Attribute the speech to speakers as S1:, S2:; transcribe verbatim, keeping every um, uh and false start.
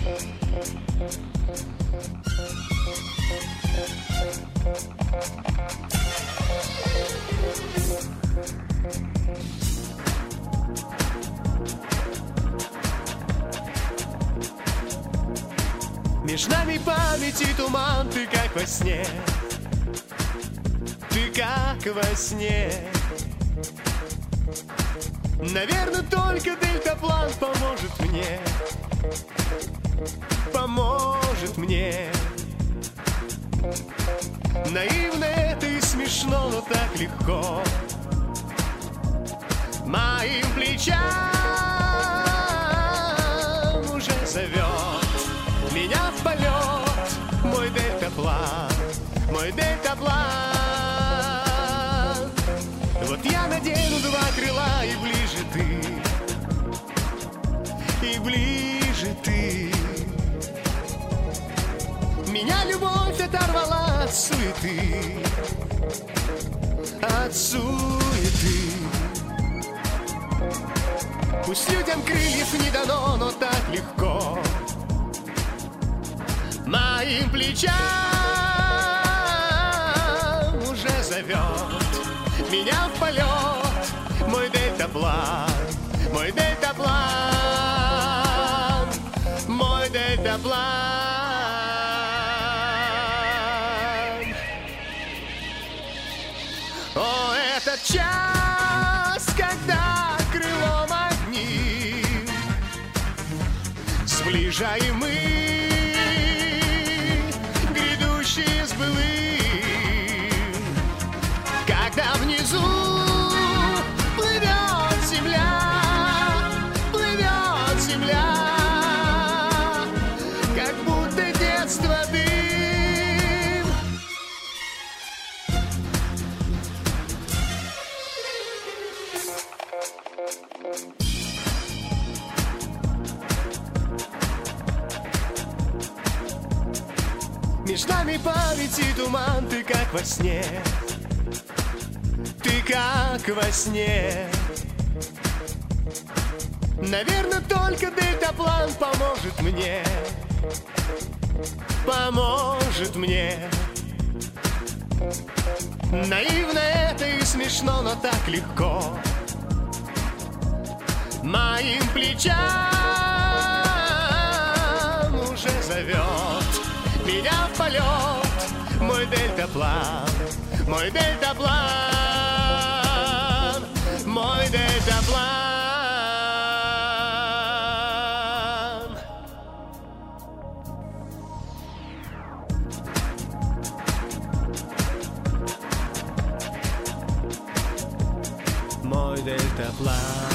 S1: Меж нами памяти туман, ты как во сне, ты как во сне. Наверное, только дельтаплан поможет мне, поможет мне. Наивно это и смешно, но так легко. Моим плечам уже зовет меня в полет мой дельтаплан, мой дельтаплан. Вот я надену два крыла, и ближе ты, и ближе ты. Меня любовь оторвала от суеты, от суеты. Пусть людям крыльев не дано, но так легко. Моим плечам уже зовет меня в полет мой дельтаплан, мой дельтаплан, мой дельтаплан. О, этот час, когда крылом одним сближаем мы грядущие с былым, когда внизу плывет земля, плывет земля, как будто детство дым. Меж нами памяти туман, ты как во сне, ты как во сне. Наверное, только дельтаплан поможет мне, поможет мне. Наивно это и смешно, но так легко. Моим плечам уже зовет меня в полет мой дельтаплан, мой дельтаплан, мой дельтаплан. Мой дельтаплан.